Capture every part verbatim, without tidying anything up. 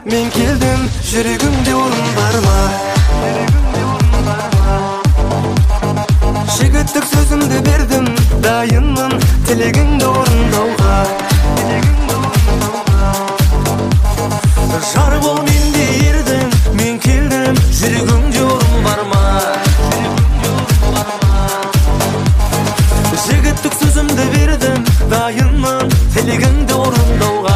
мен келдім, жүрегіңде орын бар ма? Жігіттік сөзімді бердім, дайынмын тілегіңді орындауға. Жар бол менде ердің, мен келдім, жүрегіңде орын бар ма? Жігіттік сөзімді бердім, дайынмын тілегіңді орындауға.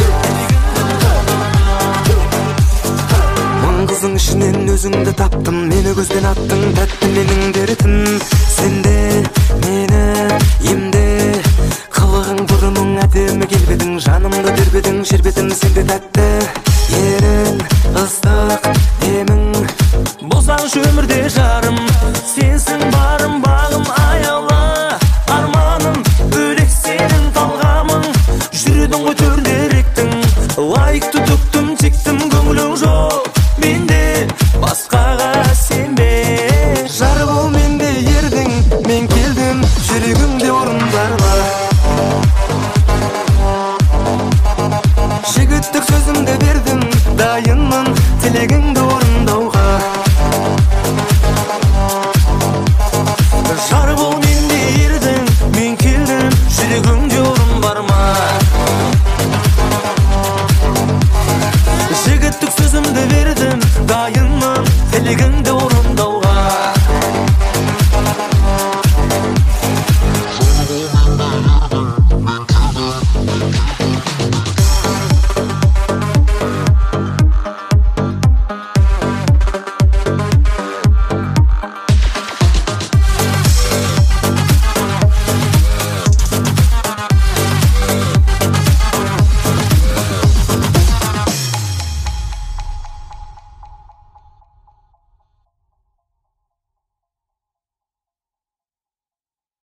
Мың қыздың ішінен өзіңді таптым, мені көзден аттың, тәтті менің дертім. Сенде мені емде, қылығың бұрымың әдемі келбедің, жанымды тербедің, жербетім сенде тәтті. Ерін ыстық демің, болсаңшы өмірде жарым, сенсің барым бағым аяла. Арманым бөлек сенің талғамың, жүрудің ғой